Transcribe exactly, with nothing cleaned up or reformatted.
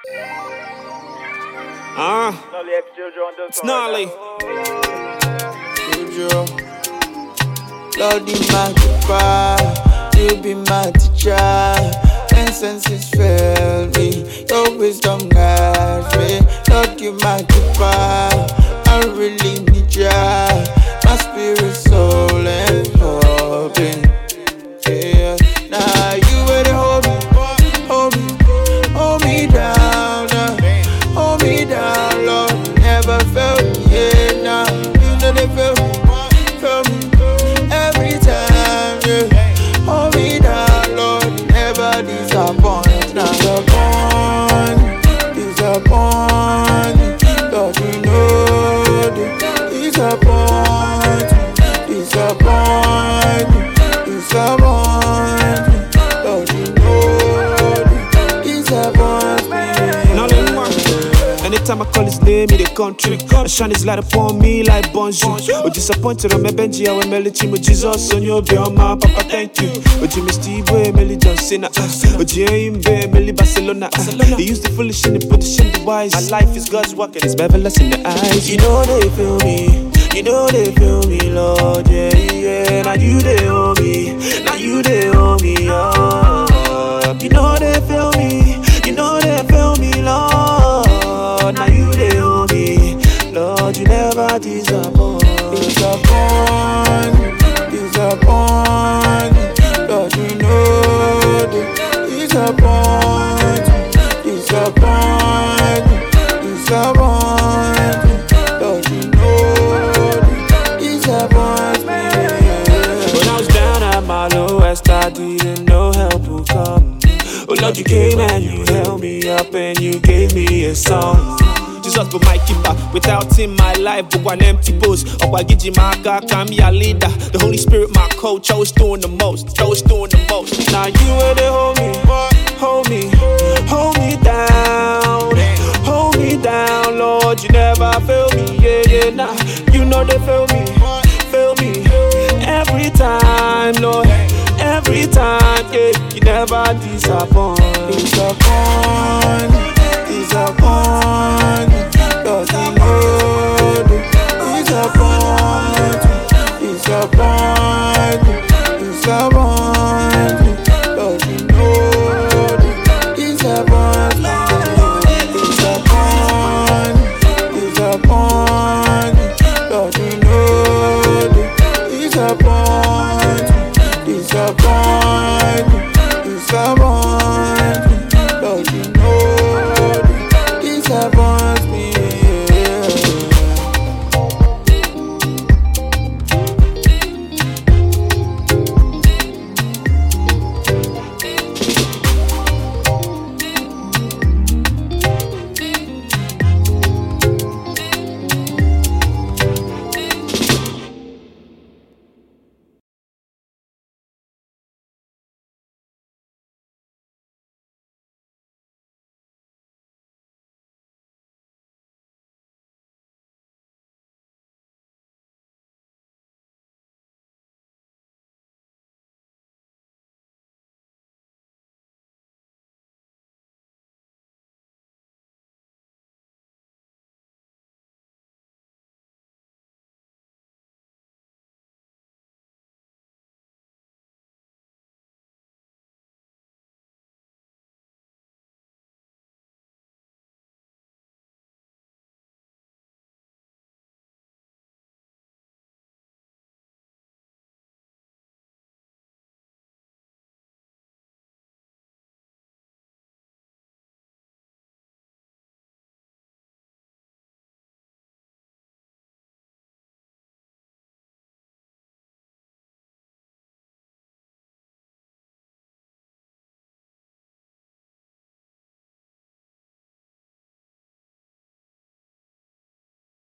Uh, it's gnarly. Jojo, Lord, you magnify, you be my teacher. When senses fail me, your wisdom guides me. Lord, you magnify, I really need ya. My spirit, soul, and body. Yeah, now you were the hold me, hold me, hold me down, uh, hold me down, Lord. Never felt me, yeah, now you know they felt me, felt me every time, yeah. Hold me down, Lord. Never disappoint, now disappoint, disappoint. Lord, you know the disappoint, disappoint, disappoint. Lord, you know the disappoint me. Now let me anytime I call his name in the country, I shine his light upon me like bonjour. Oh, disappointed on my Benji, I will melody with Jesus on your my Papa, thank you. Oh, Jimmy Steve, Melly John Cena. Oh, James, Melly Barcelona. He used the foolish and the British and the wise. My life is God's work and it's marvelous in the eyes. You know they feel me, you know they feel me, Lord, yeah, yeah. Now you they owe me, now you they owe me, oh. You know they feel me, you know they feel me, Lord. Now you they owe me, Lord, you never disappoint. Disappoint, disappoint. Lord, you know the disappoint, disappoint, disappoint. Lord, you know the disappoint me. When I was down at my lowest, I didn't know help would come. Oh Lord, you came and you held me up and you gave me a song. Jesus be my keeper, without him my life but one empty post. Obagiji my God, I'm your leader. The Holy Spirit my coach, always doing the most, always doing the most. Now you where they hold me, hold me, hold me down, hold me down, Lord. You never fail me, yeah, yeah, nah. You know they fail me, fail me every time, Lord. Every time, yeah, you never disappoint. Disappoint,